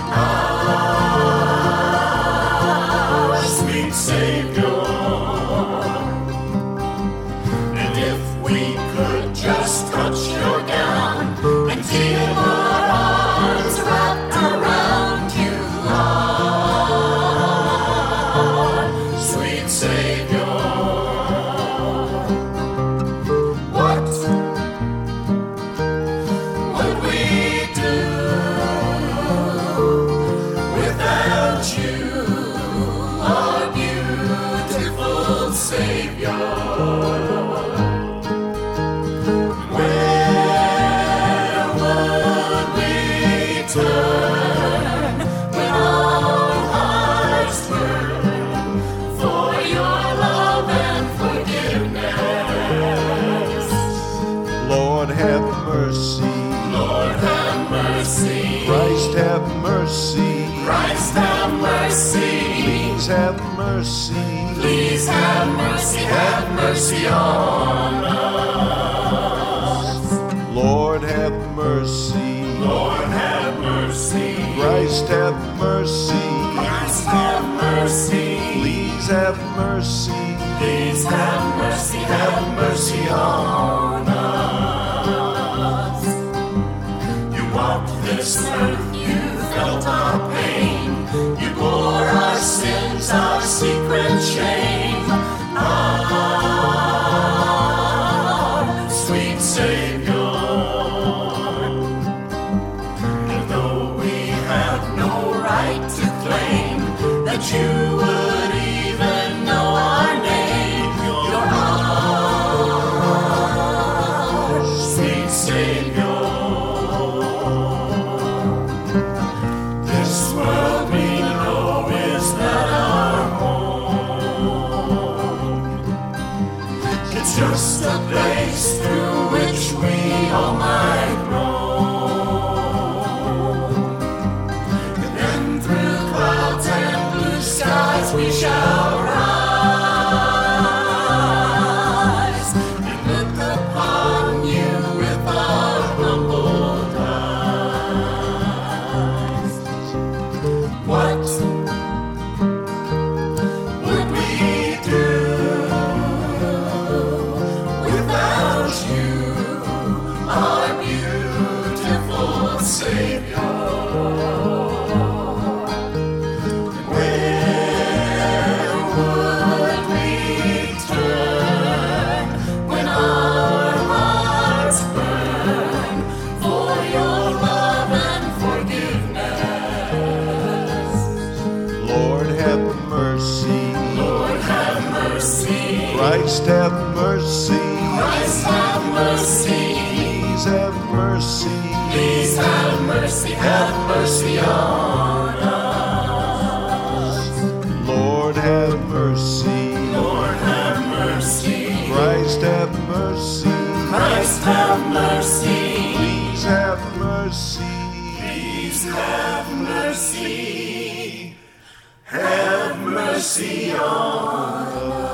our sweet Savior. And if we could just touch your gown and feel our arms wrapped around you, our sweet Savior. What would we do without you, our beautiful Savior? Where would we turn when our hearts burn for your love and forgiveness? Lord, have mercy. Lord, have mercy. Christ, have mercy. Christ, have mercy. Please have mercy. Please have mercy. Have mercy on us. Lord, have mercy. Lord, have mercy. Christ, have mercy. Christ, have mercy. Please have mercy. Please have mercy. Have mercy on us. You walked this earth. You felt our pain. You bore our sins, our secret shame. Our sweet Savior. And though we have no right to claim that you would even know our name, you're our sweet Savior. This world we know is not our home. It's just a place through which we all might roam. And then through clouds and blue skies we shall rise and look upon you with our humbled eyes. What would we do without you, our beautiful Savior? Where would we turn when our hearts burn for your love and forgiveness? Lord, have mercy. Lord, have mercy. Christ, have mercy. Christ, have mercy. Please have mercy. Please have mercy. Have mercy on us. Lord, have mercy. Lord, have mercy. Christ, have mercy. Christ, have mercy. Please have mercy. Please have mercy. Have mercy on us.